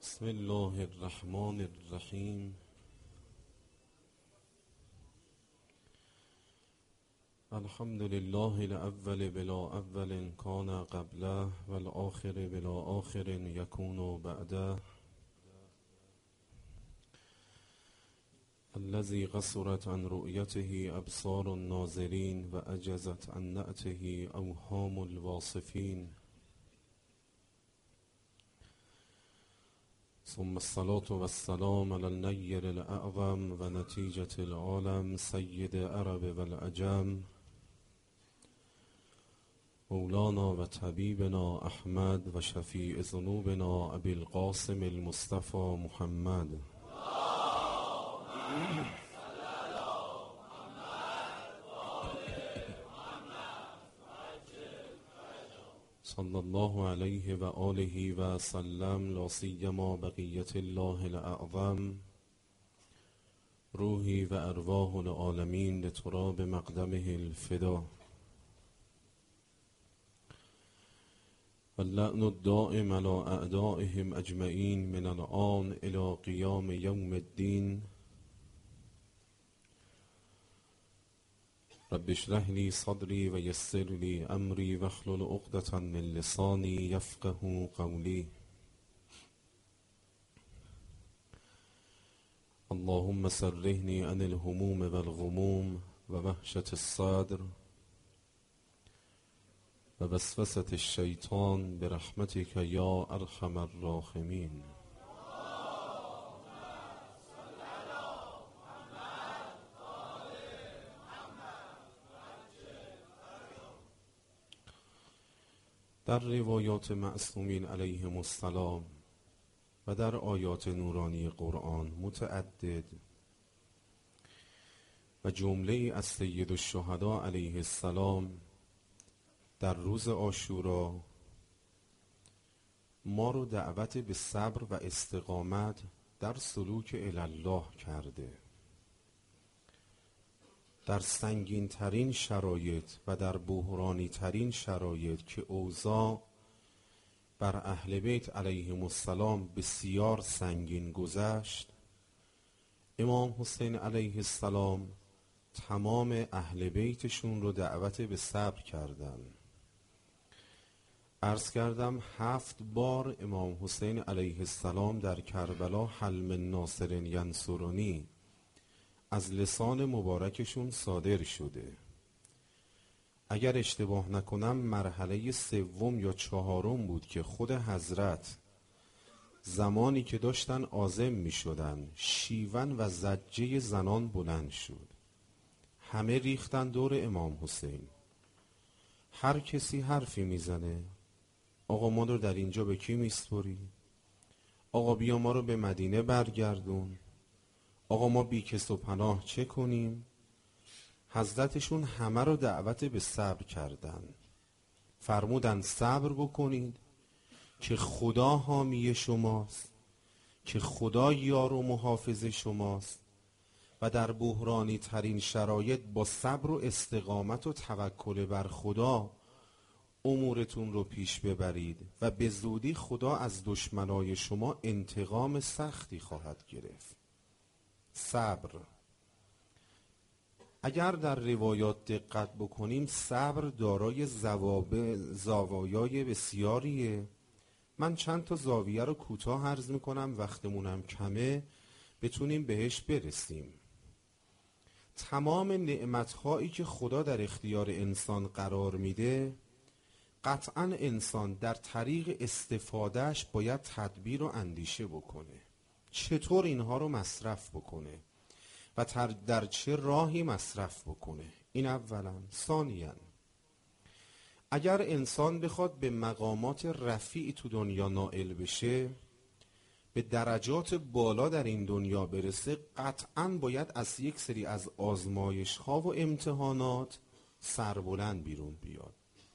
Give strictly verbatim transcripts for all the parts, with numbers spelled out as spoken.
بسم الله الرحمن الرحیم. الحمد لله الاول بلا اول کان قبله والآخر بلا آخر یکون بعده، الذي قصرت عن رؤيته ابصار الناظرين و عجزت عن نعته اوهام الواصفين، ثم الصلاة والسلام على النير الأعظم و نتيجة العالم سيد عرب والعجم، مولانا و طبيبنا أحمد و شفيع ذنوبنا أبي القاسم المصطفى محمد صلى الله عليه و آله و سلم، لا سيما بقية الله الأعظم، روحي و ارواح العالمين لتراب مقدمه الفدا، واللعن الدائم على أعدائهم أجمعين من الآن إلى قيام يوم الدين. رب اشرح لي صدري ويسر لي أمري واحلل عقدة من لساني يفقه قولي. اللهم سرهني عن الهموم والغموم ووحشة الصدر ووسوسة الشيطان برحمتك يا أرحم الراحمين. در روایات معصومین علیهم السلام و در آیات نورانی قرآن متعدد و جمله از سید الشهدا علیه السلام در روز عاشورا ما رو دعوت به صبر و استقامت در سلوک الی الله کرده. در سنگین ترین شرایط و در بحرانی ترین شرایط که اوضاع بر اهل بیت علیهم السلام بسیار سنگین گذشت، امام حسین علیه السلام تمام اهل بیتشون رو دعوت به صبر کردن. عرض کردم هفت بار امام حسین علیه السلام در کربلا حل من ناصر ینصرنی از لسان مبارکشون صادر شده. اگر اشتباه نکنم مرحله سوم یا چهارم بود که خود حضرت زمانی که داشتن عازم می شدن شیون و زجه زنان بلند شد، همه ریختن دور امام حسین، هر کسی حرفی میزنه. آقا ما رو در اینجا به کی میسپری؟ آقا بیا ما رو به مدینه برگردون. آقا ما بی کس و پناه چه کنیم؟ حضرتشون همه رو دعوت به صبر کردن، فرمودن صبر بکنید که خدا حامی شماست، که خدا یار و محافظ شماست و در بحرانی ترین شرایط با صبر و استقامت و توکل بر خدا امورتون رو پیش ببرید و به زودی خدا از دشمنای شما انتقام سختی خواهد گرفت. صبر، اگر در روایات دقت بکنیم صبر دارای زوایای بسیاریه. من چند تا زاویه رو کوتاه عرض میکنم، وقتمونم کمه بتونیم بهش برسیم. تمام نعمتهایی که خدا در اختیار انسان قرار میده قطعا انسان در طریق استفادهش باید تدبیر و اندیشه بکنه چطور اینها رو مصرف بکنه و در چه راهی مصرف بکنه. این اولا. ثانیاً اگر انسان بخواد به مقامات رفیع تو دنیا نائل بشه، به درجات بالا در این دنیا برسه، قطعاً باید از یک سری از آزمایش ها و امتحانات سربلند بیرون بیاد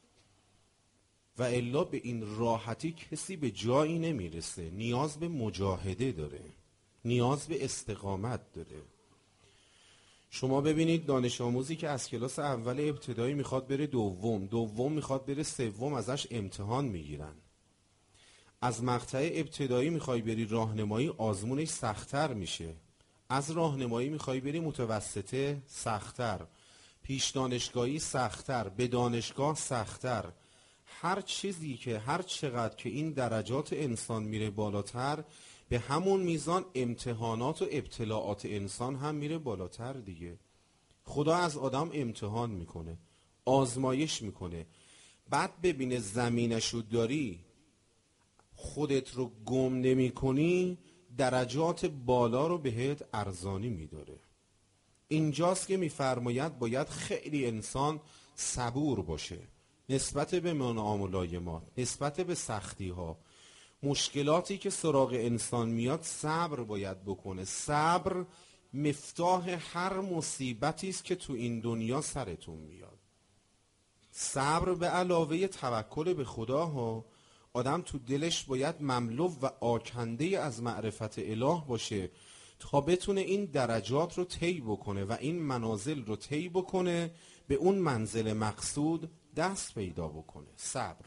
و الا به این راحتی کسی به جایی نمیرسه. نیاز به مجاهده داره، نیاز به استقامت داره. شما ببینید دانش آموزی که از کلاس اول ابتدایی میخواد بره دوم، دوم میخواد بره سوم، ازش امتحان میگیرن. از مقطع ابتدایی میخوای بری راهنمایی، آزمونش سخت‌تر میشه. از راهنمایی میخوای بری متوسطه، سخت‌تر. پیش دانشگاهی سخت‌تر. به دانشگاه سخت‌تر. هر چیزی که هر چقدر که این درجات انسان میره بالاتر، به همون میزان امتحانات و ابتلاعات انسان هم میره بالاتر دیگه. خدا از آدم امتحان میکنه، آزمایش میکنه، بعد ببینه زمینشو داری، خودت رو گم نمی کنی، درجات بالا رو بهت ارزانی میداره. اینجاست که میفرماید باید خیلی انسان صبور باشه نسبت به معاملات، نسبت به سختی ها، مشکلاتی که سراغ انسان میاد صبر باید بکنه. صبر مفتاح هر مصیبتی است که تو این دنیا سرتون میاد. صبر به علاوه توکل به خدا ها، آدم تو دلش باید مملو و آکنده از معرفت اله باشه تا بتونه این درجات رو طی بکنه و این منازل رو طی بکنه، به اون منزل مقصود دست پیدا بکنه. صبر.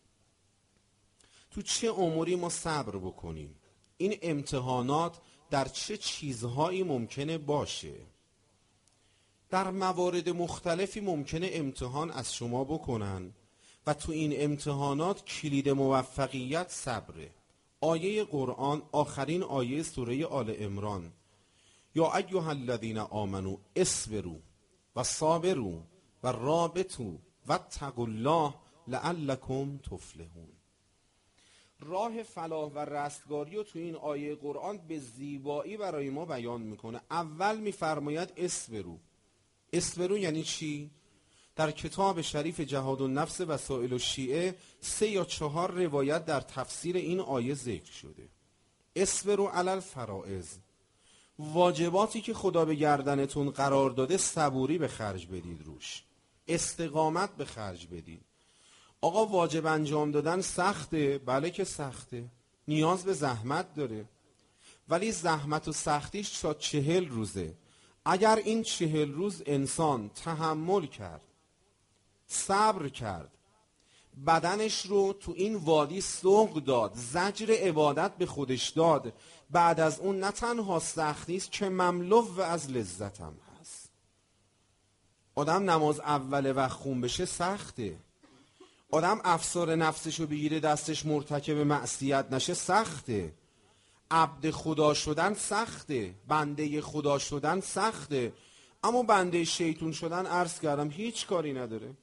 تو چه اموری ما صبر بکنیم؟ این امتحانات در چه چیزهایی ممکنه باشه؟ در موارد مختلفی ممکنه امتحان از شما بکنن و تو این امتحانات کلید موفقیت صبره. آیه قرآن، آخرین آیه سوره آل عمران: یا ایها الذین آمنوا اصبروا و صابروا و رابطوا و اتقوا الله لعلکم تفلحون. راه فلاح و رستگاری رو تو این آیه قرآن به زیبایی برای ما بیان میکنه. اول میفرماید اصبروا. اصبروا یعنی چی؟ در کتاب شریف جهاد النفس وسائل الشیعه سه یا چهار روایت در تفسیر این آیه ذکر شده. اصبروا علی الفرائض، واجباتی که خدا به گردنتون قرار داده صبوری به خرج بدید، روش استقامت به خرج بدید. آقا واجب انجام دادن سخته، بله که سخته، نیاز به زحمت داره، ولی زحمت و سختیش تا چهل روزه. اگر این چهل روز انسان تحمل کرد، صبر کرد، بدنش رو تو این وادی سوق داد، زجر عبادت به خودش داد، بعد از اون نه تنها سختی است که مملو از لذت هم هست. آدم نماز اول وقت خون بشه سخته، آدم افسار نفسشو بگیره دستش مرتکب معصیت نشه سخته، عبد خدا شدن سخته، بنده خدا شدن سخته، اما بنده شیطون شدن عرض کردم هیچ کاری نداره.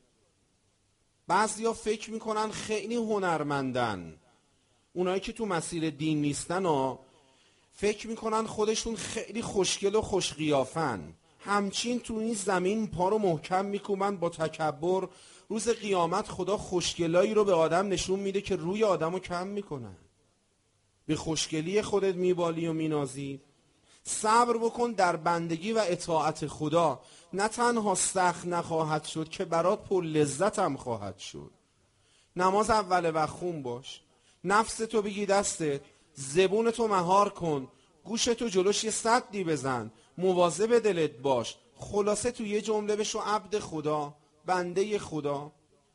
بعضیا فکر میکنن خیلی هنرمندن، اونایی که تو مسیر دین نیستن ها فکر میکنن خودشون خیلی خوشگل و خوشقیافن، همچین تو این زمین پا رو محکم میکوبن با تکبر. روز قیامت خدا خوشگلایی رو به آدم نشون میده که روی آدم رو کم میکنن. به خوشگلی خودت میبالی و مینازی. صبر بکن در بندگی و اطاعت خدا، نه تنها سخت نخواهد شد که برات پر لذت هم خواهد شد. نماز اول وقت خون باش، نفستو بگی دستت، زبونتو مهار کن، گوشتو جلوش یه سدی بزن، مواظب دلت باش. خلاصه تو یه جمله بشو عبد خدا، بنده خدا.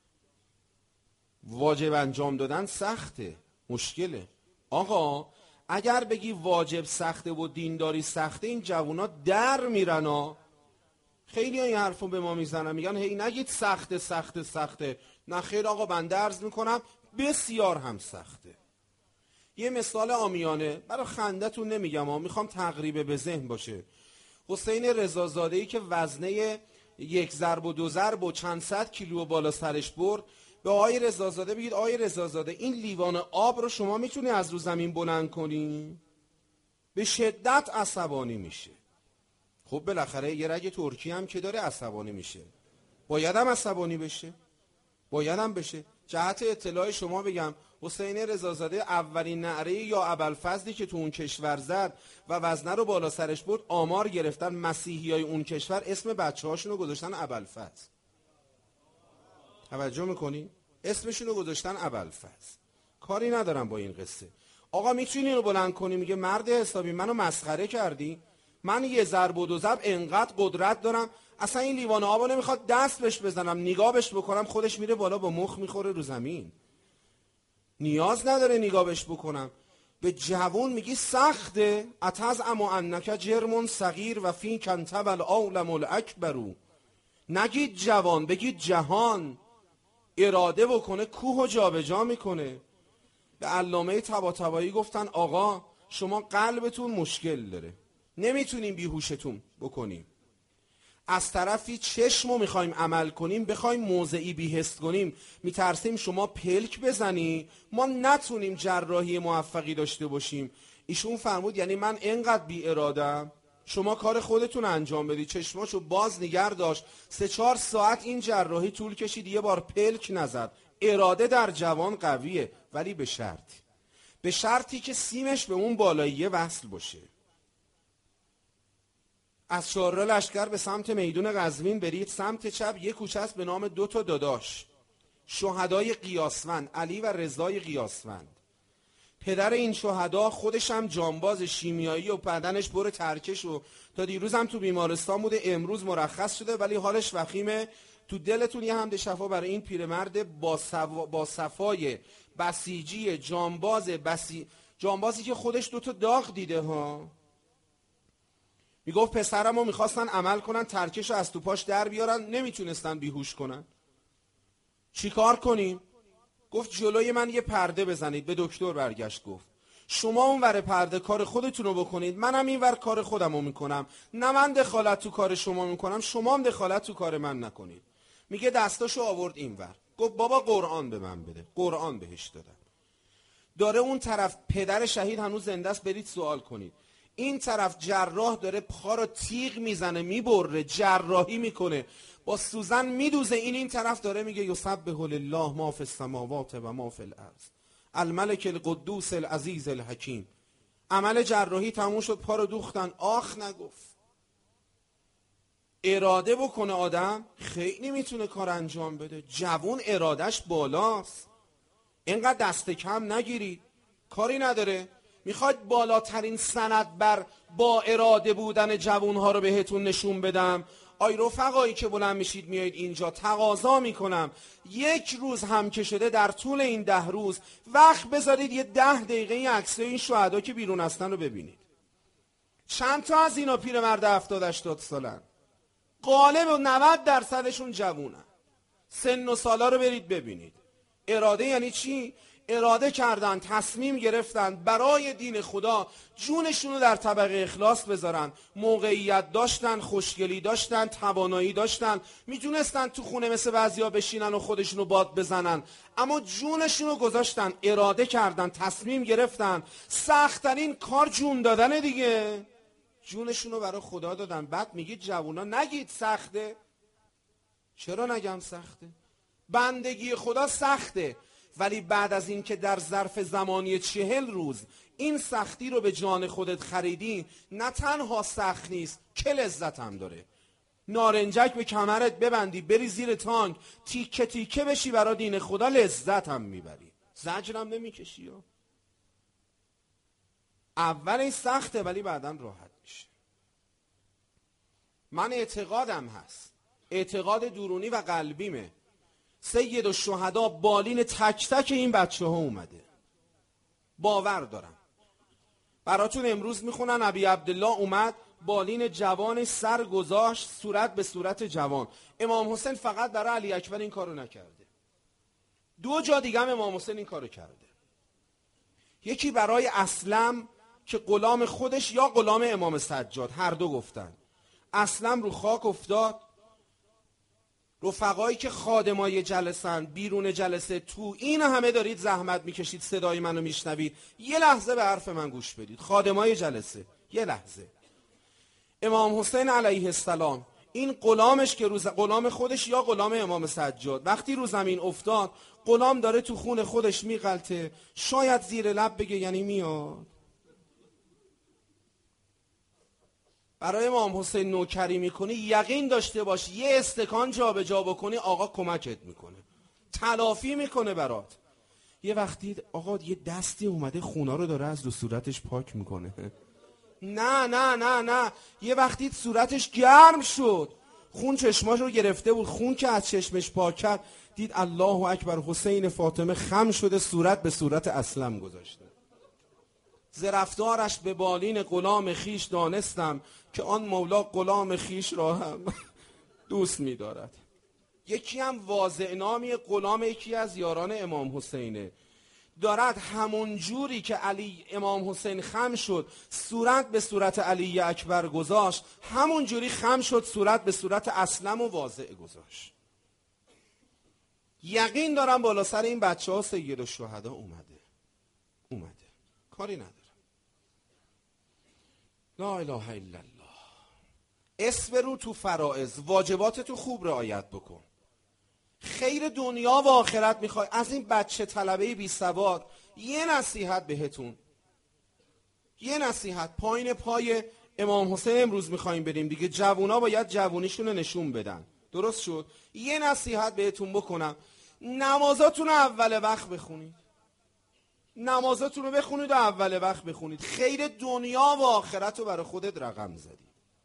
واجب انجام دادن سخته، مشکله. آقا اگر بگی واجب سخته و دینداری سخته، این جوونا در میرن ها. خیلی ها این حرفو به ما میزنن، میگن هی نگید سخته سخته سخته. نه خیر آقا، بنده عرض میکنم بسیار هم سخته. یه مثال عامیانه برای خندتون نمیگم ها، میخوام تقریبا به ذهن باشه. حسین رضازاده‌ای که وزنه یک ضرب و دو ضرب و چند صد کیلو بالا سرش برد، به آقای رضازاده بگید آقای رضازاده این لیوان آب رو شما میتونی از رو زمین بلند کنی؟ به شدت عصبانی میشه. خب بالاخره یه رگ ترکی هم که داره عصبانی میشه، باید هم عصبانی بشه، باید هم بشه. جهت اطلاع شما بگم حسین رضازاده اولین نعره یا ابوالفضلی که تو اون کشور زد و وزنه رو بالا سرش برد، آمار گرفتن مسیحیای اون کشور اسم بچه هاشون رو گذاشتن ابوالفضل. توجه میکنی؟ اسمشون رو گذاشتن ابوالفضل. کاری ندارم با این قصه. آقا میتونی اینو بلند کنی؟ میگه مرد حسابی منو مسخره کردی؟ من یه ضرب و دو ضرب انقدر قدرت دارم، اصلا این لیوان آبو نمیخواد دست بهش بزنم، نگاه بهش بکنم خودش میره بالا با مخ میخوره رو زمین. نیاز نداره نگاه بهش بکنم. به جوون میگی سخته. اتز اما انک جرمون صغیر و فی کنتب العالم الاکبرو. نگید جوان، بگید جهان. اراده بکنه کوه و جابجا میکنه. به علامه طباطبایی گفتن آقا شما قلبتون مشکل داره، نمیتونیم بیهوشتون بکنیم. از طرفی چشمو میخوایم عمل کنیم، بخوایم موضعی بیهست کنیم، میترسیم شما پلک بزنی ما نتونیم جراحی موفقی داشته باشیم. ایشون فرمود یعنی من اینقدر بی ارادم، شما کار خودتون انجام بدید. چشماشو باز نگر داشت، سه چهار ساعت این جراحی طول کشید، یه بار پلک نزد. اراده در جوان قویه، ولی به شرطی به شرطی که سیمش به اون بالاییه وصل باشه. از شارع لشکر به سمت میدون قزوین برید، سمت چپ یک کوچه است به نام دو تا داداش، شهدای قیاسوند، علی و رضای قیاسوند. پدر این شهدا خودش هم جانباز شیمیایی و بدنش پر ترکش و تا دیروز هم تو بیمارستان بوده، امروز مرخص شده ولی حالش وخیمه. تو دلتون یه حمد شفا برای این پیرمرد با, صف... با صفای بسیجی جانباز بسی... جانبازی که خودش دوتا داغ دیده ها. میگفت پسرمو میخواستن عمل کنن، ترکش رو از تو پاش در بیارن، نمیتونستن بیهوش کنن. چی کار کنیم؟ گفت جلوی من یه پرده بزنید. به دکتر برگشت گفت شما اون ور پرده کار خودتون رو بکنید، منم این ور کار خودم رو میکنم. نه من دخالت تو کار شما میکنم، شما هم دخالت تو کار من نکنید. میگه دستاشو آورد این ور، گفت بابا قرآن به من بده. قرآن بهش دادن. داره اون طرف پدر شهید هنوز زنده است، برید سوال کنید. این طرف جراح داره پا رو تیغ میزنه، میبره، جراحی میکنه، با سوزن میدوزه. این این طرف داره میگه یسبح لله ما فی السماوات و ما فی الارض الملک القدوس العزیز الحکیم. عمل جراحی تموم شد، پا رو دوختن، آخ نگفت. اراده بکنه آدم خیلی میتونه کار انجام بده. جوون ارادش بالاست، اینقدر دست کم نگیرید. کاری نداره. میخواید بالاترین سند بر با اراده بودن جوانها رو بهتون نشون بدم؟ آی رفقایی که بلند میشید میایید اینجا، تقاضا میکنم یک روز هم که شده در طول این ده روز وقت بذارید یه ده دقیقه این عکسای این شهدا که بیرون هستن رو ببینید. چند تا از اینا پیرمرد هفتاد هشتاد سالن، غالب و نود درصدشون جوونن. سن و سالا رو برید ببینید. اراده یعنی چی؟ اراده کردن، تصمیم گرفتن برای دین خدا جونشون رو در طبقه اخلاص بذارن. موقعیت داشتن، خوشگلی داشتن، توانایی داشتن، میتونستن تو خونه مثل بعضیا بشینن و خودشون رو باد بزنن، اما جونشون رو گذاشتن. اراده کردن، تصمیم گرفتن. سخت‌ترین کار جون دادن دیگه. جونشون رو برای خدا دادن. بعد میگید جوونا نگید سخته. چرا نگم سخته؟ بندگی خدا سخته، ولی بعد از این که در ظرف زمانی چهل روز این سختی رو به جان خودت خریدی، نه تنها سخت نیست که لذت هم داره. نارنجک به کمرت ببندی، بری زیر تانک، تیکه تیکه بشی برای دین خدا، لذت هم میبری، زجرم نمیکشی. اول این سخته ولی بعداً راحت میشه. من اعتقادم هست، اعتقاد درونی و قلبیمه، سید الشهدا بالین تک تک این بچه ها اومده. باور دارم. براتون امروز میخونن ابی عبدالله اومد، بالین جوان سر گذاشت، صورت به صورت جوان. امام حسین فقط برای علی اکبر این کارو نکرده، دو جا دیگه هم امام حسین این کارو کرده. یکی برای اسلم که غلام خودش یا غلام امام سجاد، هر دو گفتن. اسلم رو خاک افتاد. رفقایی که خادمای جلسن، بیرون جلسه، تو این همه دارید زحمت میکشید، صدای منو میشنوید، یه لحظه به حرف من گوش بدید. خادمای جلسه، یه لحظه. امام حسین علیه السلام این غلامش که روز غلام خودش یا غلام امام سجاد، وقتی رو زمین افتاد، غلام داره تو خون خودش میغلطه، شاید زیر لب بگه یعنی میاد. برای امام حسین نوکری میکنی، یقین داشته باش یه استکان جا به جا بکنی آقا کمکت میکنه، تلافی میکنه برات. یه وقتی آقا یه دستی اومده خونا رو داره از رو صورتش پاک میکنه، نه نه نه نه، یه وقتی صورتش گرم شد، خون چشماش رو گرفته بود. خون که از چشمش پاک کرد دید الله اکبر، حسین فاطمه خم شده، صورت به صورت اسلم گذاشته. ز رفتارش به بالین غلام خیش دانستم که آن مولا غلام خیش را هم دوست می دارد. یکی هم واضع نامی غلام یکی از یاران امام حسینه، دارد همون جوری که علی امام حسین خم شد صورت به صورت علی اکبر گذاشت، همون جوری خم شد صورت به صورت اسلم و واضع گذاشت. یقین دارم بالا سر این بچه ها سید الشهدا اومده اومده کاری نداره. لا اله الا الله. اصبروا تو فرائض، واجبات تو خوب رعایت بکن. خیر دنیا و آخرت میخوای. از این بچه طلبه بی سواد یه نصیحت بهتون، یه نصیحت. پایین پای امام حسین امروز میخوایم بریم دیگه، جوونا باید جوونیشون رو نشون بدن، درست شد؟ یه نصیحت بهتون بکنم، نمازاتون رو اول وقت بخونید، نمازاتون رو بخونید و اول وقت بخونید. خیر دنیا و آخرت رو برای خودت رقم زدی.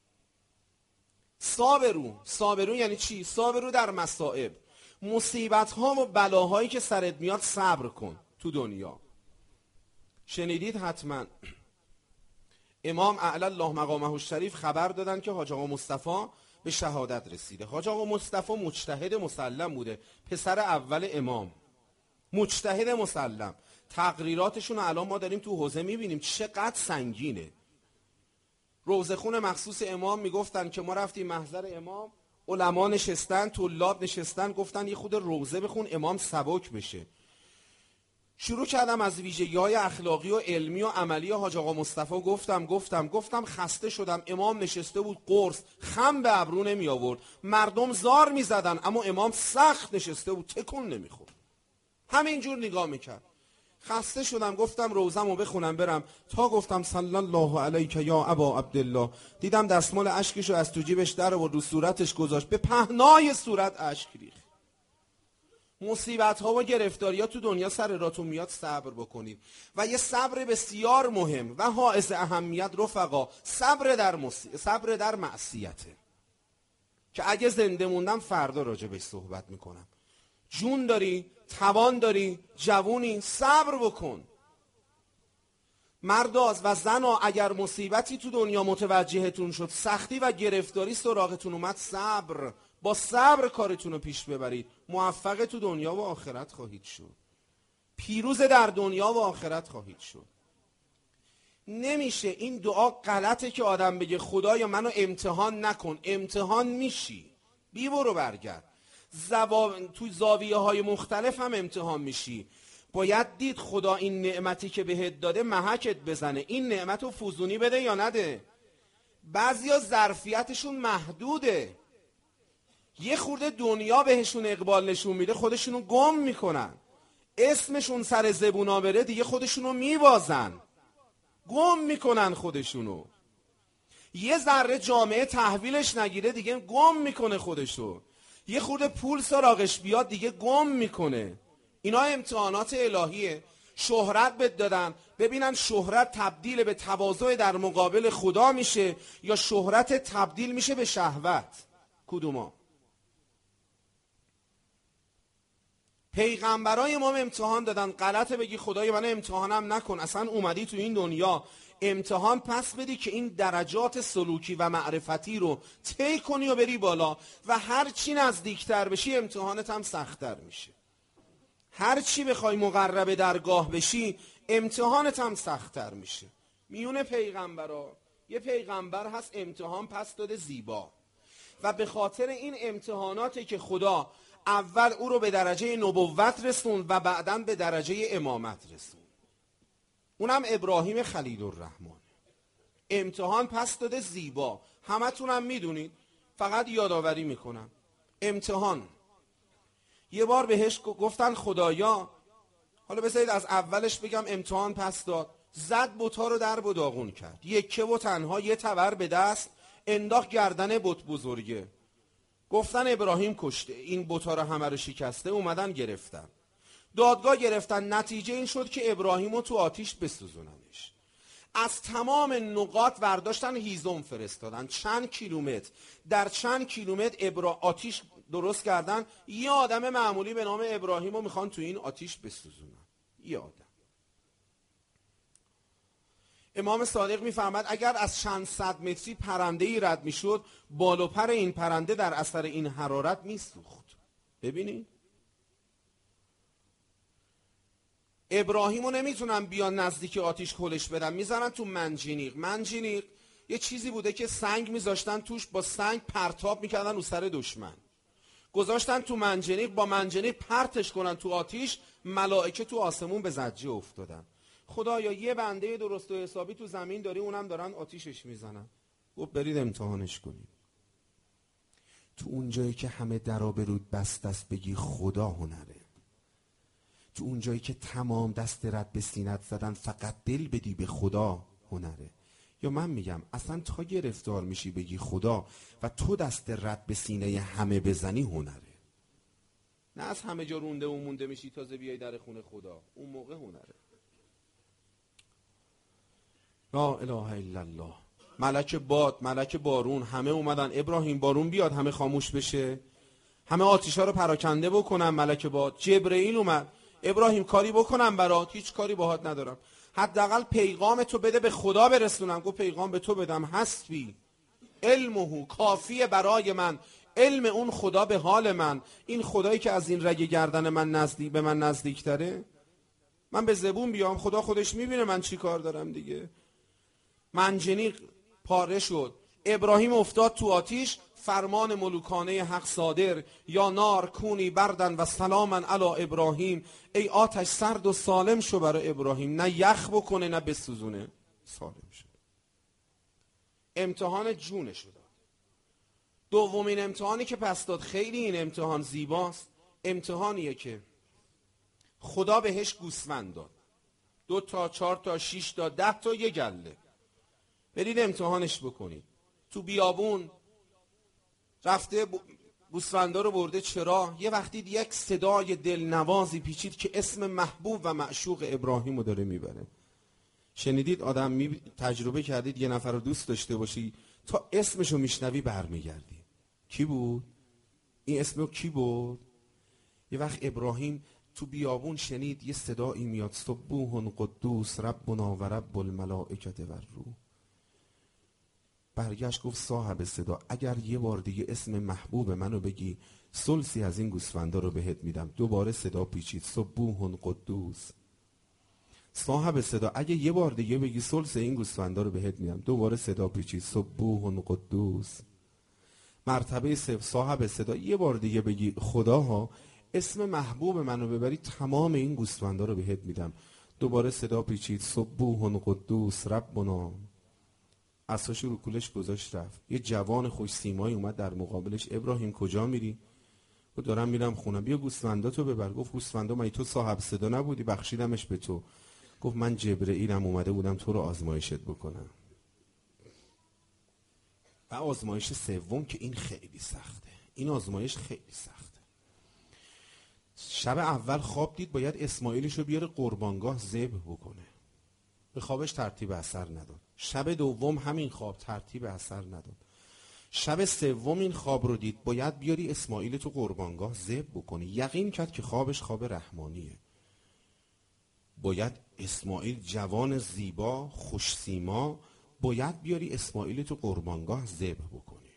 صابرو، صابرو یعنی چی؟ صابرو در مصائب، مصیبت ها و بلاهایی که سرت میاد صبر کن تو دنیا. شنیدید حتما امام اعلی الله مقامه الشریف خبر دادن که حاج آقا مصطفی به شهادت رسیده. حاج آقا مصطفی مجتهد مسلم بوده، پسر اول امام، مجتهد مسلم. تقریراتشون رو الان ما داریم تو حوزه میبینیم چقدر سنگینه. روضه خون مخصوص امام میگفتن که ما رفتیم محضر امام، علما نشستن، طلاب نشستن، گفتن یه خود روضه بخون امام سبک بشه. شروع کردم از ویژگی‌های اخلاقی و علمی و عملی حاج آقا مصطفی گفتم گفتم گفتم خسته شدم. امام نشسته بود قرص خم به ابرو نمی آورد، مردم زار می زدن اما امام سخت نشسته بود تکون نمیخورد، همینجور نگاه میکرد. خسته شدم گفتم روزمو بخونم برم، تا گفتم صلی الله علیک یا ابا عبدالله دیدم دستمال اشکشو از تو جیبش در آورد رو صورتش گذاشت، به پهنای صورت اشک ریخت. مصیبت ها و گرفتاری ها تو دنیا سر راتون میاد، صبر بکنید. و یه صبر بسیار مهم و حائز اهمیت رفقا، صبر در مصی... صبر در معصیته که اگه زنده موندم فردا راجع بهش صحبت میکنم. جون داری، توان داری، جوونی، صبر بکن. مرداز و زنا اگر مصیبتی تو دنیا متوجهتون شد، سختی و گرفتاری سراغتون اومد، صبر، با صبر کارتون رو پیش ببرید. موفق تو دنیا و آخرت خواهید شد، پیروز در دنیا و آخرت خواهید شد. نمیشه این دعا غلطه که آدم بگه خدایا منو امتحان نکن. امتحان میشی، بی برو برگرد. زوا... تو زاویه های مختلف هم امتحان میشی. باید دید خدا این نعمتی که بهت داده محکت بزنه، این نعمت رو فوزونی بده یا نده. بعضیا ظرفیتشون محدوده، یه خورده دنیا بهشون اقبال نشون میده خودشونو گم میکنن، اسمشون سر زبونا بره دیگه خودشونو میبازن، گم میکنن خودشونو. یه ذره جامعه تحویلش نگیره دیگه گم میکنه خودشو. یه خورده پول سراغش بیاد دیگه گم میکنه. اینا امتحانات الهیه. شهرت بد دادن، ببینن شهرت تبدیل به تواضع در مقابل خدا میشه یا شهرت تبدیل میشه به شهوت. کدوما؟ پیغمبرای ما امتحان دادن. غلطه بگی خدای من امتحانم نکن. اصلا اومدی تو این دنیا امتحان پس بدی که این درجات سلوکی و معرفتی رو طی کنی و بری بالا، و هر چی نزدیکتر بشی امتحانت هم سخت‌تر میشه. هر چی بخوای مقرب درگاه بشی امتحانت هم سخت‌تر میشه. میون پیغمبرا یه پیغمبر هست امتحان پس داده زیبا، و به خاطر این امتحاناتی که خدا اول او رو به درجه نبوت رسوند و بعداً به درجه امامت رسوند. اونم ابراهیم خلیل الرحمن. امتحان پس داده زیبا، همتون هم میدونید، فقط یادآوری میکنم. امتحان یه بار بهش گفتن خدایا، حالا بذارید از اولش بگم، امتحان پس داد، زد بت‌ها رو در و داغون کرد، یکه و تنها یه تبر به دست انداخت گردن بت بزرگه. گفتن ابراهیم کشته، این بت‌ها رو همه رو شکسته. اومدن گرفتن، دادگاه گرفتن، نتیجه این شد که ابراهیم رو تو آتیش بسوزوننش. از تمام نقاط ورداشتن هیزم فرستادن، چند کیلومتر در چند کیلومتر ابرا آتیش درست کردن. یه آدم معمولی به نام ابراهیم رو میخوان تو این آتیش بسوزونن. یه آدم. امام صادق میفهمد اگر از چند صد متری پرنده ای رد میشد، بال و پر این پرنده در اثر این حرارت میسوخت. ببینید ابراهیم رو نمیتونن بیان نزدیک آتیش کلش بدن، میزنن تو منجنیق. منجنیق یه چیزی بوده که سنگ میذاشتن توش، با سنگ پرتاب میکردن رو سر دشمن، گذاشتن تو منجنیق، با منجنیق پرتش کنن تو آتیش. ملائکه تو آسمون به زجه افتادن. خدایا یه بنده درست و حسابی تو زمین داری، اونم دارن آتیشش میزنن. گفت برید امتحانش کنید. تو اون جایی که همه درا برود بست است بگی خدا هنره. تو اون جایی که تمام دست رد به سینت زدن فقط دل بدی به خدا هنره. یا من میگم اصلا تا گرفتار میشی بگی خدا و تو دست رد به سینه همه بزنی هنره. نه از همه جا رونده و مونده میشی تازه بیای در خونه خدا، اون موقع هنره. لا اله الا الله. ملک باد، ملک بارون، همه اومدن ابراهیم بارون بیاد همه خاموش بشه، همه آتیشا رو پراکنده بکنن. ملک باد جبرئیل اومد، ابراهیم کاری بکنم برات؟ هیچ کاری باهات ندارم، حداقل پیغام تو بده به خدا برسونم. گفت پیغام به تو بدم؟ حسبی علمه، کافیه برای من علم اون خدا به حال من. این خدایی که از این رگ گردن من نزدیک به من نزدیک تره، من به زبون بیام خدا خودش میبینه من چی کار دارم دیگه. منجنیق پاره شد، ابراهیم افتاد تو آتیش. فرمان ملوکانه حق صادر، یا نار کونی بردن و سلامن علی ابراهیم. ای آتش سرد و سالم شو برای ابراهیم، نه یخ بکنه نه بسوزونه، سالم شد. امتحان جونش داد. دومین امتحانی که پس داد، خیلی این امتحان زیباست. امتحانیه که خدا بهش گوسفند داد، دو تا، چهار تا، شیش تا، ده تا، یه گله. برید امتحانش بکنید. تو بیابون رفته گوسفندا رو برده. چرا؟ یه وقتی یک صدای دلنوازی پیچید که اسم محبوب و معشوق ابراهیم رو داره میبره. شنیدید آدم می... تجربه کردید یه نفر رو دوست داشته باشی تا اسمشو میشنوی برمیگردی. کی بود؟ این اسمو کی بود؟ یه وقت ابراهیم تو بیابون شنید یه صدایی میاد، سبوح قدوس ربنا و رب الملائکه و الروح. برگشت گفت صاحب صدا اگر یه بار دیگه اسم محبوب منو بگی ثلثی از این گوسفندا رو بهت میدم. دوباره صدا پیچید، سبوح قدوس. صاحب صدا اگه یه بار دیگه بگی ثلث این گوسفندا رو بهت میدم. دوباره صدا پیچید، سبوح قدوس. مرتبه سوم صاحب صدا یه بار دیگه بگی خداها اسم محبوب منو ببری تمام این گوسفندا رو بهت میدم. دوباره صدا پیچید، سبوح قدوس ربنا. عصاش رو کولش گذاشت رفت. یه جوان خوش سیمایی اومد در مقابلش. ابراهیم کجا میری؟ گفت دارم میرم خونم. بیا گوسفنداتو ببر. گفت گوسفندا مگه تو صاحب صدا نبودی؟ بخشیدمش به تو. گفت من جبرئیلم اومده بودم تو رو آزمایشت بکنم. و آزمایش سوم که این خیلی سخته. این آزمایش خیلی سخته. شب اول خواب دید باید اسماعیلشو بیاره قربانگاه ذبح بکنه. به خوابش ترتیب اثر نداد. شب دوم همین خواب ترتیب اثر نداد. شب سوم این خواب رو دید باید بیاری اسماعیل تو قربانگاه ذبح بکنی. یقین کرد که خوابش خواب رحمانیه. باید اسماعیل جوان زیبا خوش سیما، باید بیاری اسماعیل تو قربانگاه ذبح بکنی.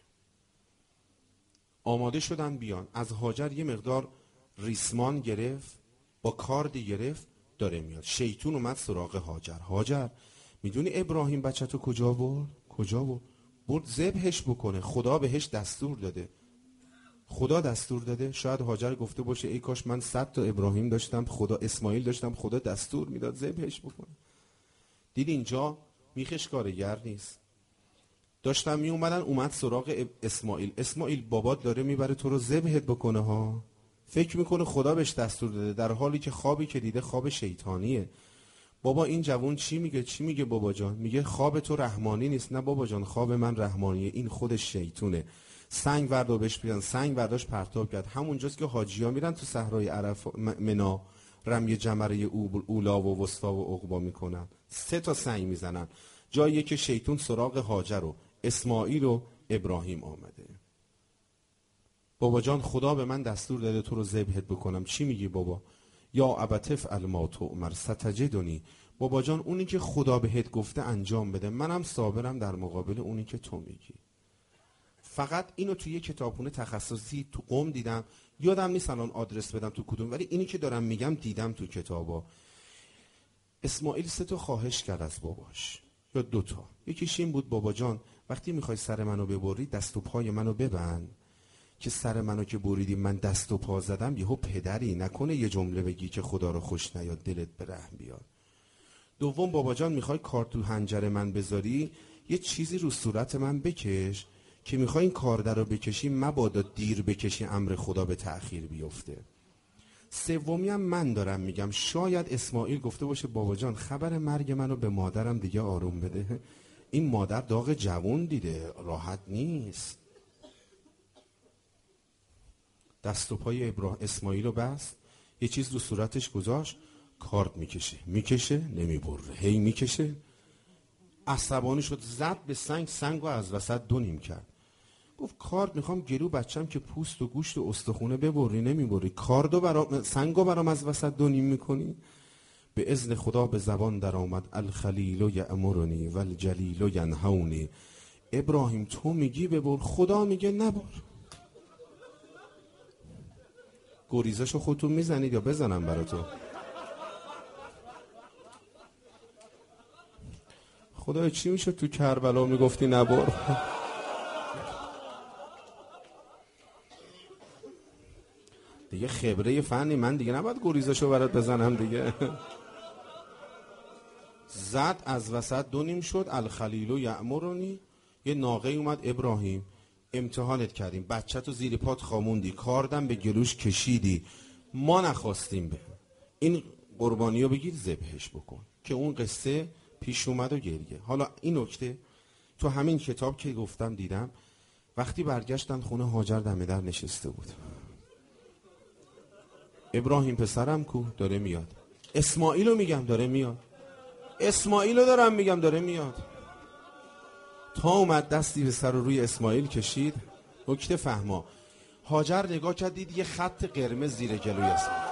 آماده شدن بیان. از هاجر یه مقدار ریسمان گرفت، با کارد گرفت، داره میاد. شیطون اومد سراغ هاجر. هاجر میدونی ابراهیم بچه تو کجا برد؟ کجا برد؟ برد ذبحش بکنه. خدا بهش دستور داده. خدا دستور داده. شاید هاجر گفته باشه ای کاش من صد تا ابراهیم داشتم، خدا اسماعیل داشتم، خدا دستور میداد ذبحش بکنه. دید اینجا میخش کارگر نیست. داشتم می اومدن اومد سراغ اسماعیل. اسماعیل بابات داره میبره تو رو ذبحت بکنه ها. فکر میکنه خدا بهش دستور داده، در حالی که خوابی که دیده خواب شیطانیه. بابا این جوون چی میگه؟ چی میگه بابا جان؟ میگه خواب تو رحمانی نیست. نه بابا جان خواب من رحمانیه، این خودش شیطونه. سنگ وردو بهش بیان. سنگ ورداش پرتاب کرد. همونجاست که حاجی‌ها میرن تو صحرای عرفات منا رمی جمره اولا و وسطا و عقبا میکنن. سه تا سنگ میزنن. جایی که شیطون سراغ هاجر و اسماعیل و ابراهیم آمده. بابا جان خدا به من دستور داده تو رو ذبحت بکنم. چی میگی بابا؟ یا ابت افعل ما تؤمر ستجدنی. بابا جان اونی که خدا بهت گفته انجام بده، منم صابرم در مقابل اونی که تو میگی. فقط اینو توی کتابخونه تخصصی تو قم دیدم، یادم نیست الان آدرس بدم تو کدوم، ولی اینی که دارم میگم دیدم تو کتابا. اسماعیل سه تا خواهش کرد از باباش، یا دوتا. یکیش این بود بابا جان وقتی میخوای سر منو ببری دست و پای منو ببند، که سر منو که بریدی من دست و پا زدم یهو پدری نکنه یه جمله بگی که خدا رو خوش نیاد دلت به رحم بیاد. دوم بابا جان میخوای کار تو حنجره من بذاری، یه چیزی رو صورت من بکش که میخوای این کارده رو بکشی مبادا دیر بکشی امر خدا به تأخیر بیفته. سومی هم من دارم میگم، شاید اسماعیل گفته باشه بابا جان خبر مرگ منو به مادرم دیگه آروم بده، این مادر داغ جوون دیده راحت نیست. دست و پای ابراهیم اسماعیل رو بست، یه چیز رو صورتش گذاشت، کارد میکشه میکشه نمیبره، هی میکشه. عصبانی شد، زد به سنگ، سنگ رو از وسط دو نیم کرد. گفت کارد میخوام گلو بچم که پوست و گوشت و استخونه ببری نمیبری، کاردو برام سنگو برام از وسط دو نیم میکنی. به اذن خدا به زبان در آمد الخلیل یأمرنی والجلیل ینهونی. ابراهیم تو میگی ببر، خدا میگه نبر. گریزشو خودتون میزنید یا بزنم برا تو؟ خدای چی میشه تو کربلا میگفتی نبر؟ دیگه خبره فنی من دیگه نباید گریزشو برات بزنم دیگه. زد از وسط دو نیم شد. الخلیل یأمرنی. یه ناقه اومد ابراهیم امتحانت کردیم، بچه تو زیر پات خاموندی، کاردم به گلوش کشیدی، ما نخواستیم به این قربانی رو بگیر ذبحش بکن، که اون قصه پیش اومد و گریه. حالا این نکته تو همین کتاب که گفتم دیدم، وقتی برگشتن خونه هاجر دم در نشسته بود. ابراهیم پسرم کو؟ داره میاد. اسماعیل رو میگم داره میاد. اسماعیل رو دارم میگم داره میاد. تا اومد دستی به سر و روی اسماعیل کشید. نکته فهما، هاجر نگاه کرد دید یه خط قرمز زیر جلوی اسماعیل.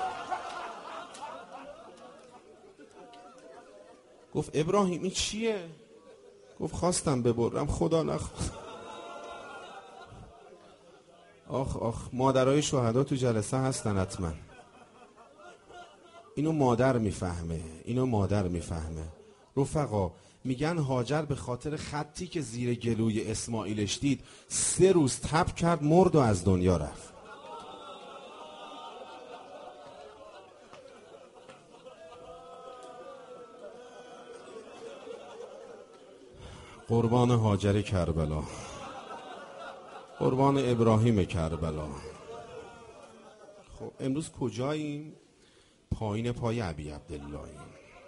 گفت ابراهیم این چیه؟ گفت خواستم ببرم خدا نخواست. آخ آخ مادرای شهدا تو جلسه هستن حتما. اینو مادر میفهمه، اینو مادر میفهمه. رفقا میگن هاجر به خاطر خطی که زیر گلوی اسماعیلش دید سه روز تب کرد، مرد و از دنیا رفت. قربان هاجر کربلا، قربان ابراهیم کربلا. خب امروز کجاییم؟ پایین پای ابی عبداللهیم.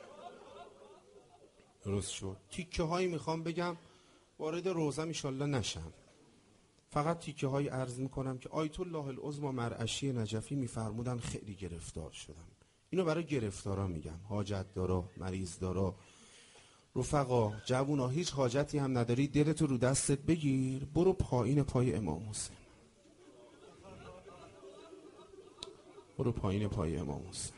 درست شد. تیکه هایی میخوام بگم، وارد روزم ایشالله نشم. فقط تیکه هایی عرض میکنم که آیت الله العظمی مرعشی نجفی میفرمودن خیلی گرفتار شدم. اینو برای گرفتارا میگم، حاجت دارا، مریض دارا. رفقا جوونا هیچ حاجتی هم نداری، دلتو رو دستت بگیر، برو پایین پای امام حسین. برو پایین پای امام حسین.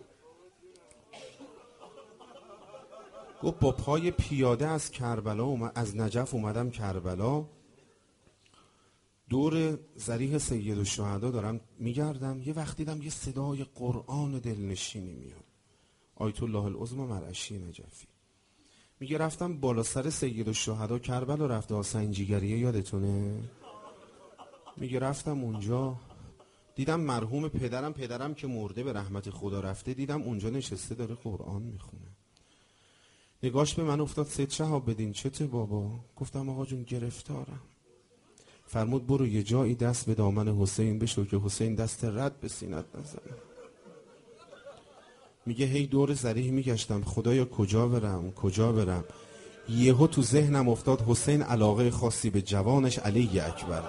گفت با پای پیاده از کربلا اومد، از نجف اومدم کربلا، دور ضریح سید الشهدا دارم میگردم، یه وقت دیدم یه صدای قرآن دلنشینی میاد. آیت الله العظمی مرعشی نجفی میگه رفتم بالا سر سید الشهدا کربلا، رفته حسین جیگریه یادتونه؟ میگه رفتم اونجا دیدم مرحوم پدرم پدرم که مرده به رحمت خدا رفته، دیدم اونجا نشسته داره قرآن میخونه. نگاش به من افتاد، سید شهاب بدین چته بابا؟ گفتم آقا جون گرفتارم. فرمود برو یه جایی دست به دامن حسین بشو که حسین دست رد به سینت نزنه. میگه هی دور ضریح میگشتم خدایا کجا برم کجا برم. یهو تو ذهنم افتاد حسین علاقه خاصی به جوانش علی اکبر.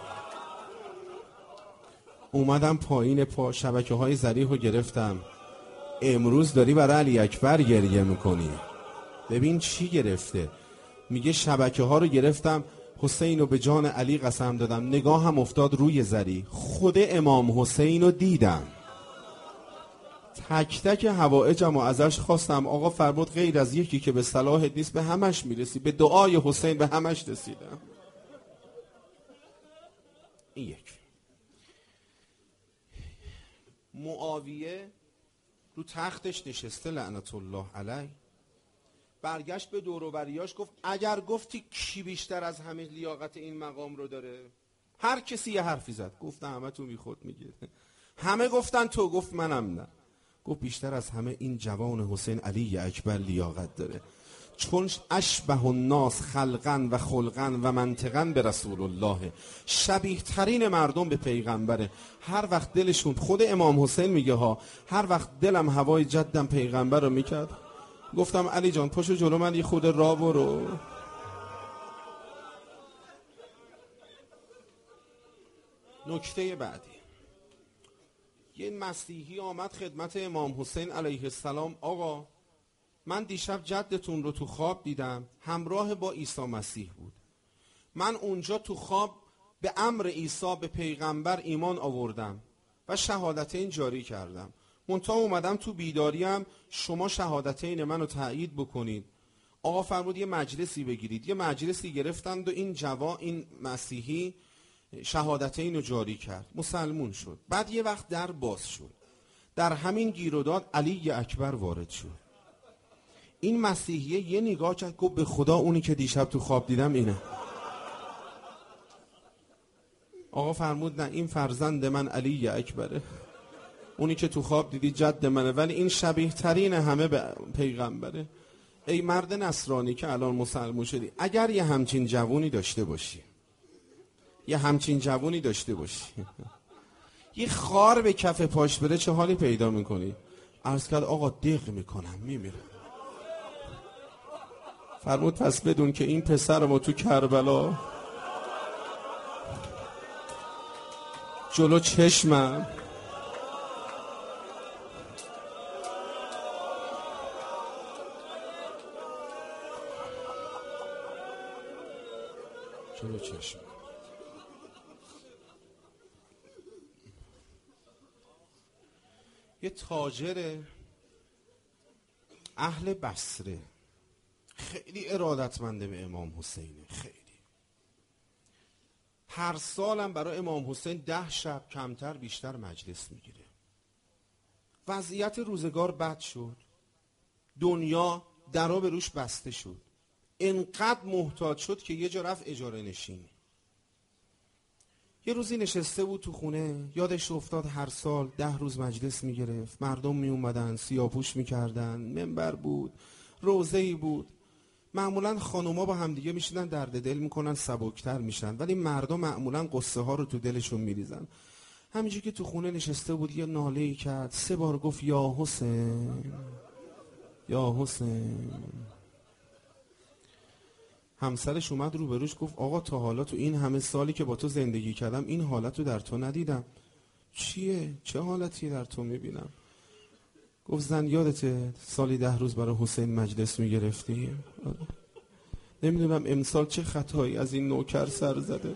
اومدم پایین پا شبکه های ضریح رو گرفتم. امروز داری برای علی اکبر گریه میکنی، ببین چی گرفته. میگه شبکه ها رو گرفتم، حسین رو به جان علی قسم دادم، نگاهم افتاد روی زری، خود امام حسین رو دیدم. تک تک حوائجم و ازش خواستم، آقا فرمود غیر از یکی که به صلاحت نیست به همش میرسی، به دعای حسین به همش رسیدم. این یک. معاویه رو تختش نشسته لعنت الله علیه، برگشت به دور و بریاش گفت اگر گفتی کی بیشتر از همه لیاقت این مقام رو داره؟ هر کسی یه حرفی زد، گفت همه تو بی خود میگه. همه گفتن تو، گفت منم نه. گفت بیشتر از همه این جوان حسین علی اکبر لیاقت داره، چون اشبه الناس خلقا و خلقا و منطقا به رسول الله، شبیه ترین مردم به پیغمبره. هر وقت دلشون، خود امام حسین میگه ها، هر وقت دلم هوای جدم پیغمبر رو میکرد، گفتم علی جان پاشو جلو من یه خود راه برو. نکته بعدی، یه مسیحی آمد خدمت امام حسین علیه السلام، آقا من دیشب جدتون رو تو خواب دیدم همراه با عیسی مسیح بود، من اونجا تو خواب به امر عیسی به پیغمبر ایمان آوردم و شهادتین جاری کردم، منتها اومدم تو بیداریم شما شهادتین منو تایید بکنید. آقا فرمود یه مجلسی بگیرید. یه مجلسی گرفتند و این جوا این مسیحی شهادتین رو جاری کرد، مسلمون شد. بعد یه وقت در باز شد، در همین گیروداد علی اکبر وارد شد. این مسیحیه یه نگاه کرد، گفت به خدا اونی که دیشب تو خواب دیدم اینه. آقا فرمود نه، این فرزند من علی اکبره، اونی که تو خواب دیدی جد منه، ولی این شبیه ترین همه به پیغمبره. ای مرد نصرانی که الان مسلمون شدی، اگر یه همچین جوونی داشته باشی، یه همچین جوونی داشته باشی یه خار به کف پاش بره چه حالی پیدا میکنی؟ عرض کرد آقا دق میکنم میمیرم. فرمود پس بدون که این پسر ما تو کربلا جلو چشمم جلو چشمم یه تاجر اهل بصره خیلی ارادتمنده به امام حسینه، خیلی. هر سالم برای امام حسین ده شب کمتر بیشتر مجلس میگیره. وضعیت روزگار بد شد، دنیا درا به روش بسته شد، انقدر محتاج شد که یه جا رفت اجاره نشین. یه روزی نشسته بود تو خونه، یادش افتاد هر سال ده روز مجلس میگرفت، مردم می اومدن سیاپوش میکردن، منبر بود، روضه‌ای بود. معمولا خانوما با همدیگه میشینن درد دل میکنن، سبکتر میشن، ولی مردم معمولا قصه ها رو تو دلشون میریزن. همینجوری که تو خونه نشسته بود یه ناله‌ای کرد، سه بار گفت یا حسین یا حسین. همسرش اومد رو بروش گفت آقا تا حالا تو این همه سالی که با تو زندگی کردم این حالت رو در تو ندیدم، چیه؟ چه حالتی در تو میبینم؟ گفت زن یادته سالی ده روز برای حسین مجلس میگرفتی؟ نمیدونم امسال چه خطایی از این نوکر سر زده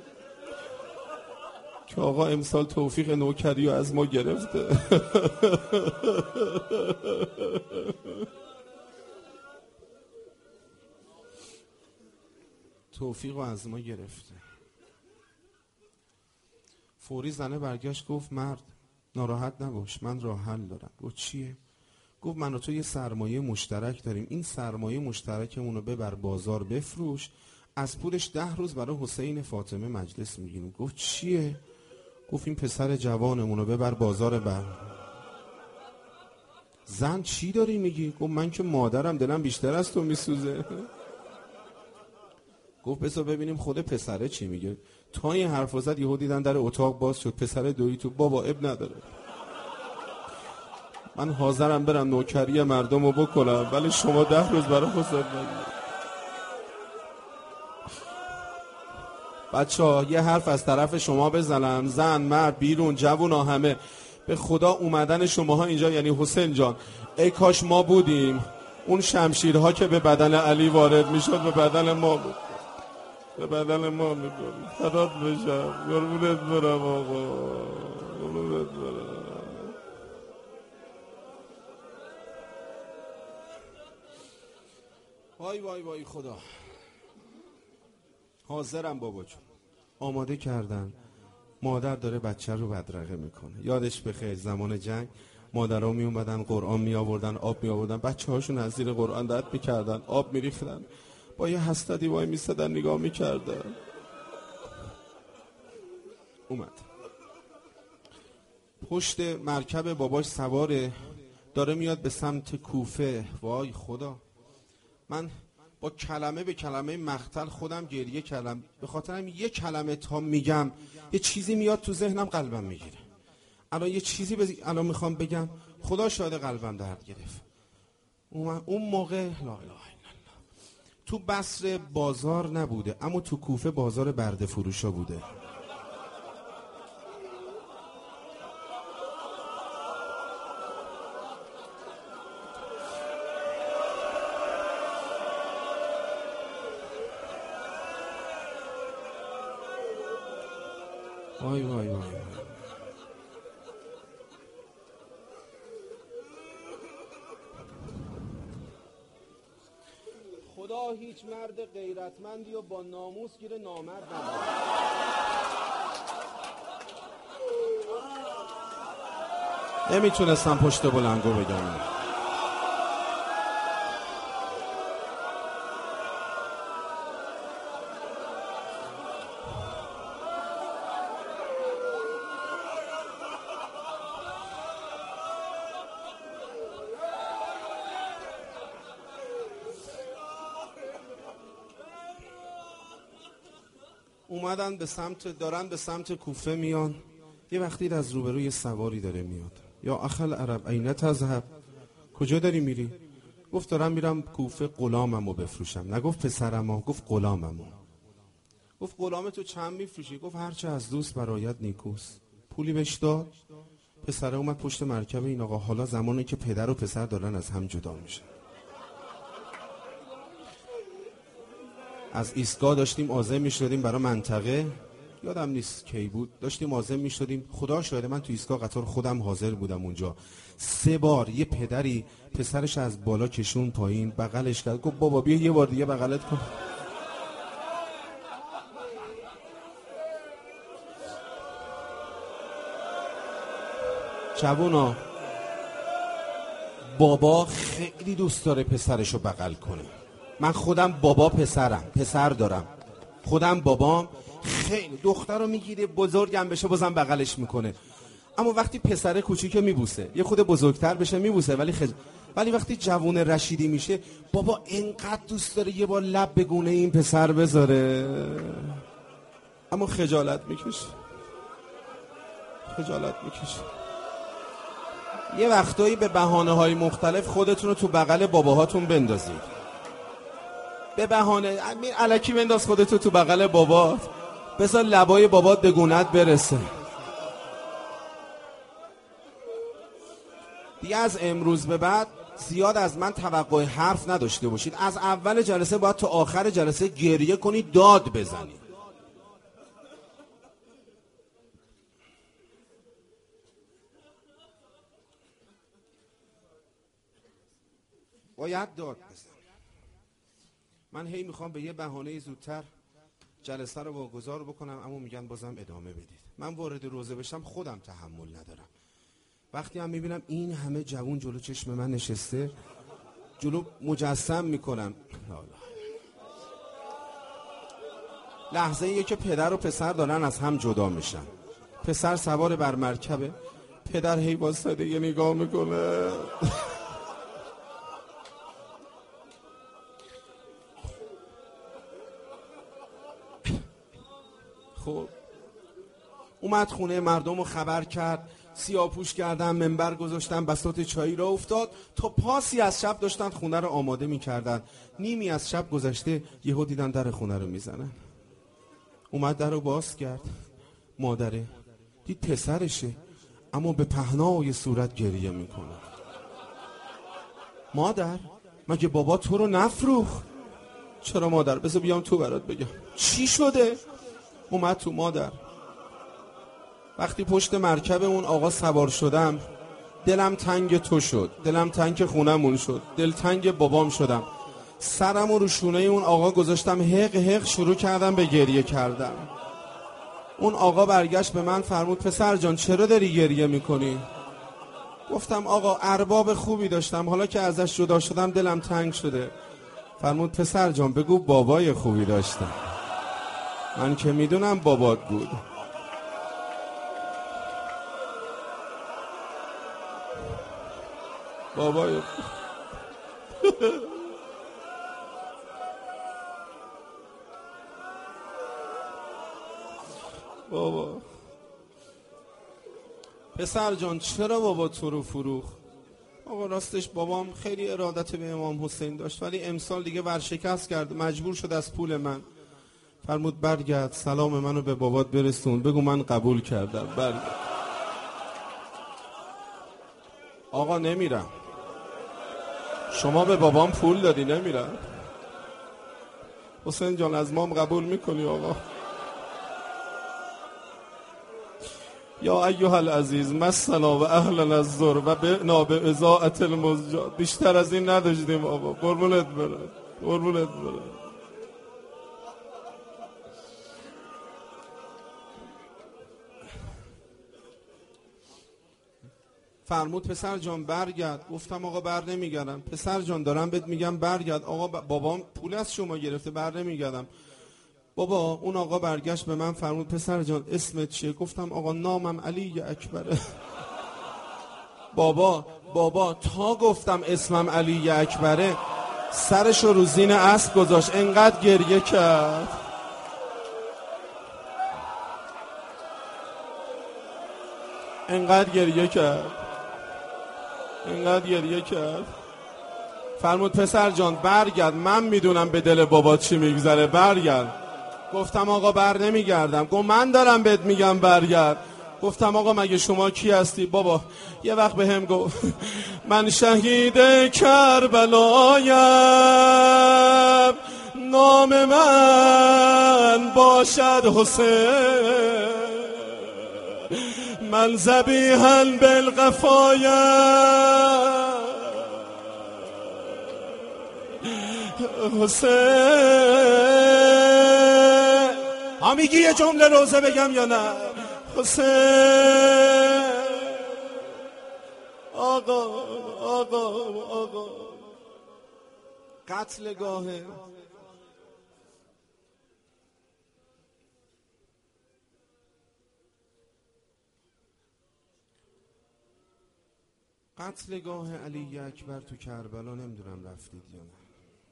که آقا امسال توفیق نوکری رو از ما گرفته. توفیق رو از ما گرفته. فوری زنه برگشت گفت مرد ناراحت نباش، من راه حل دارم. گفت چیه؟ گفت من و تو یه سرمایه مشترک داریم، این سرمایه مشترکمون رو ببر بازار بفروش، از پولش ده روز برای حسین فاطمه مجلس میگیریم. گفت چیه؟ گفت این پسر جوانمون رو ببر بازار بر. زن چی داری میگی؟ گفت من که مادرم دلم بیشتر از تو میسوزه. گفت بسا ببینیم خود پسره چی میگه. تا این حرف زد یهو دیدن در اتاق باز شد، پسر دوی تو. بابا اب نداره، من حاضرم برم نوکری مردم رو بکنم ولی شما ده روز برای حسین نگید. بچه ها یه حرف از طرف شما بزنم، زن مرد بیرون جوونا همه، به خدا اومدن شماها اینجا یعنی حسین جان ای کاش ما بودیم، اون شمشیرها که به بدن علی وارد میشد به بدن ما بود، به بدن ما میدون. فدات بشم، قربونت برم آقا، قربونت برم. وای وای وای خدا. حاضرم بابا جون. آماده کردن مادر داره بچه رو بدرقه میکنه. یادش بخیر زمان جنگ مادرها می اومدن قرآن می آوردن، آب می آوردن، بچه هاشون از زیر قرآن رد میکردن، آب می ریختن، با یه حسرتی وای میستدن نگاه میکردن. اومد پشت مرکب باباش سواره، داره میاد به سمت کوفه. وای خدا، من با کلمه به کلمه مقتل خودم گریه کردم، به خاطرم یه کلمه تا میگم یه چیزی میاد تو ذهنم قلبم میگیره. الان یه چیزی بز... الان میخوام بگم خدا شاهد قلبم درد گرفت. اون موقع لا اله الا الله تو بصره بازار نبوده، اما تو کوفه بازار برده فروشا بوده. وای وای وای خدا هیچ مرد غیرتمندی و با ناموس گیر نامرد نداره. نمیتونستم پشت بلنگو بگم. اومدن به سمت دارن به سمت کوفه میان. یه وقتی از روبروی سواری داره میاد. یا اخل عرب این تذهب، کجا داری میری؟ گفت دارم میرم کوفه غلاممو بفروشم. نگفت پسرمو، گفت غلاممو. گفت غلامتو چند میفروشی؟ گفت هرچه از دوست برایت نیکوست. پولی بهش داد. پسره اومد پشت مرکب این آقا. حالا زمانی که پدر و پسر دارن از هم جدا میشن. از ایستگاه داشتیم عازم میشدیم برای منطقه، یادم نیست کی بود، داشتیم عازم میشدیم. خدا شاهده من تو ایستگاه قطار خودم حاضر بودم اونجا. سه بار یه پدری پسرش از بالا کشون پایین، بغلش کرد، گفت بابا بیا یه بار دیگه بغلت کن. جوونا، بابا خیلی دوست داره پسرشو بغل کنه. من خودم بابا پسرم، پسر دارم، خودم بابام خیلی دختر رو میگیره بزرگم بشه بازم بغلش میکنه، اما وقتی پسر کوچیک میبوسه، یه خود بزرگتر بشه میبوسه، ولی خج... ولی وقتی جوون رشیدی میشه بابا انقدر دوست داره یه بار لب به گونه این پسر بذاره، اما خجالت میکشه، خجالت میکشه. یه وقتایی به بهانه های مختلف خودتون رو تو بغل باباهاتون بندازید. به بهانه الکی بنداز خودتو تو بغل بابات، بذار لبای بابات به گونت برسه. دیگه از امروز به بعد زیاد از من توقع حرف نداشته باشید. از اول جلسه باید تا آخر جلسه گریه کنید، داد بزنید. باید داد بزنید. من هی میخوام به یه بهانه زودتر جلسه رو واگذار بکنم، اما میگن بازم ادامه بدید. من وارد روزه بشم خودم تحمل ندارم. وقتی هم میبینم این همه جوون جلو چشم من نشسته، جلو مجسم میکنم. لحظه ایه که پدر و پسر دارن از هم جدا میشن. پسر سوار بر مرکبه، پدر هی واسطه یه نگاه میکنه. خب اومد خونه مردم رو خبر کرد، سیاپوش کردن، منبر گذاشتن، بساط چایی را افتاد. تا پاسی از شب داشتن خونه رو آماده میکردن. نیمی از شب گذشته یهو دیدن در خونه رو میزنن. اومد در رو باز کرد، مادره دید پسرشه، اما به پهنای صورت گریه میکنه. مادر مگه بابا تو رو نفروخت؟ چرا مادر؟ بذار بیام تو برات بگم چی شده. اومد تو مادر. وقتی پشت مرکب اون آقا سوار شدم دلم تنگ تو شد، دلم تنگ خونمون شد، دل تنگ بابام شدم. سرم رو شونه اون آقا گذاشتم، حق حق شروع کردم به گریه کردم. اون آقا برگشت به من فرمود پسر جان چرا داری گریه میکنی؟ گفتم آقا ارباب خوبی داشتم، حالا که ازش جدا شدم دلم تنگ شده. فرمود پسر جان بگو بابای خوبی داشتم. من که میدونم بابات بود. بابای بابا پسر جان چرا بابا تو رو فروخت؟ آقا راستش بابام خیلی ارادت به امام حسین داشت، ولی امسال دیگه ورشکست کرد، مجبور شد از پول من. فرمود برگرد سلام منو به بابات برسون، بگو من قبول کردم. برگرد. آقا نمیرم. شما به بابام پول دادی نمیرم. حسین جان از مام قبول میکنی آقا؟ یا ایها العزیز مسنا و اهلنا الزر و بنا به اضاعت المزجات. بیشتر از این نداشتیم آقا. قربونت برم، قربونت برم. فرمود پسر جان برگرد. گفتم آقا بر نمیگردم. پسر جان دارم بهت میگم برگرد. آقا بابام پول از شما گرفته بر نمیگردم. بابا اون آقا برگشت به من فرمود پسر جان اسمت چیه؟ گفتم آقا نامم علی اکبره. بابا بابا تا گفتم اسمم علی اکبره سرشو رو زین اسب گذاشت، انقدر گریه کرد. انقدر گریه کرد انقدر گریه کرد. فرمود پسر جان برگرد، من میدونم به دل بابا چی میگذره، برگرد. گفتم آقا بر نمیگردم. گفت من دارم بهت میگم برگرد. گفتم آقا مگه شما کی هستی؟ بابا یه وقت به هم گفت من شهید کربلایم، نام من باشد حسین، من ذبیحاً بالقفایم حسین. ها میگی یه جمله روزه بگم یا نه؟ حسین آقا آقا آقا قتلگاه قتلگاه علی اکبر تو کربلا نمیدونم رفتید یا نه.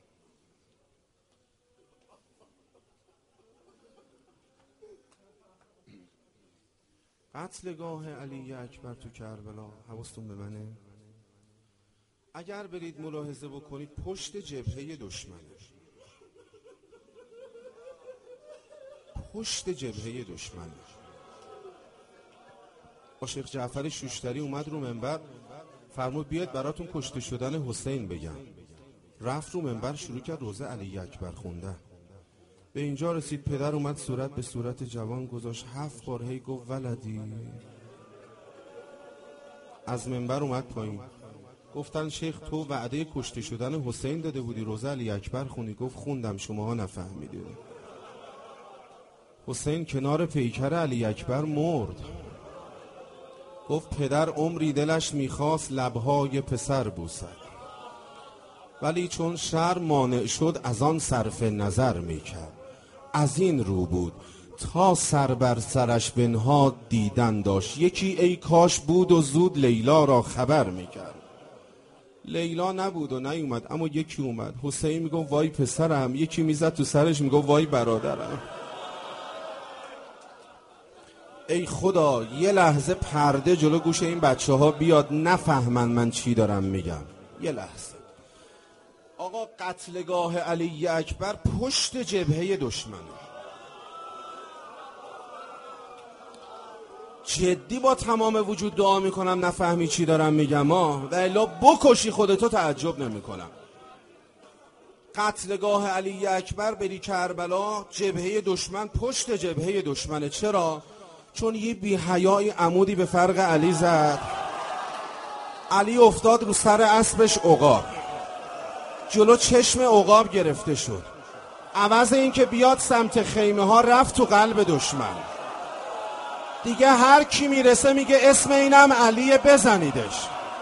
قتلگاه علی اکبر تو کربلا حواستون به منه؟ اگر برید ملاحظه بکنید پشت جبهه دشمنه، پشت جبهه دشمنه. شیخ جعفر شوشتری اومد رو منبر فرمود بیاید براتون کشته شدن حسین بگم. رفت رو منبر شروع کرد روزه علی اکبر خونده. به اینجا رسید پدر اومد صورت به صورت جوان گذاشت، هفت بار هی گفت ولدی. از منبر اومد پایین. گفتن شیخ تو وعده کشته شدن حسین داده بودی روزه علی اکبر خونی؟ گفت خوندم شماها نفهمیدید. حسین کنار پیکر علی اکبر مرد. گفت پدر عمری دلش میخواست لبهای پسر بوسد، ولی چون شر مانع شد از آن صرف نظر میکرد. از این رو بود تا سر بر سرش بنهاد دیدن داشت، یکی ای کاش بود و زود لیلا را خبر میکرد. لیلا نبود و نیومد، اما یکی اومد. حسین میگو وای پسرم، یکی میزد تو سرش میگو وای برادرم. ای خدا یه لحظه پرده جلو گوش این بچه ها بیاد نفهمن من چی دارم میگم. یه لحظه. آقا قتلگاه علی اکبر پشت جبهه دشمنه. جدی با تمام وجود دعا میکنم نفهمی چی دارم میگم ها، و الا بکشی خودتو تعجب نمیکنم. قتلگاه علی اکبر بری کربلا، جبهه دشمن پشت جبهه دشمنه. چرا؟ چون یه بی‌حیایی عمودی به فرق علی زد، علی افتاد رو سر اسبش عقاب، جلو چشم عقاب گرفته شد، عوض این که بیاد سمت خیمه ها رفت تو قلب دشمن. دیگه هر کی میرسه میگه اسم اینم علیه، بزنیدش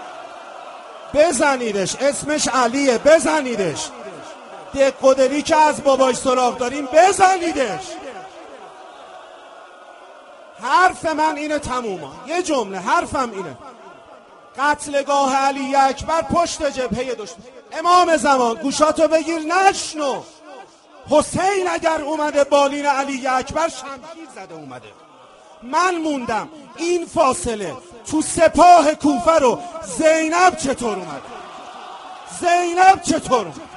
بزنیدش اسمش علیه، بزنیدش. دق و دلی که از باباش سراغ داریم بزنیدش. حرف من اینه تموما، یه جمله حرفم اینه. قتلگاه علی اکبر پشت جبهه دشمن. امام زمان گوشاتو بگیر نشنو. حسین اگر اومده بالین علی اکبر شمشیر زده اومده. من موندم این فاصله تو سپاه کوفه رو زینب چطور اومده؟ زینب چطور اومده؟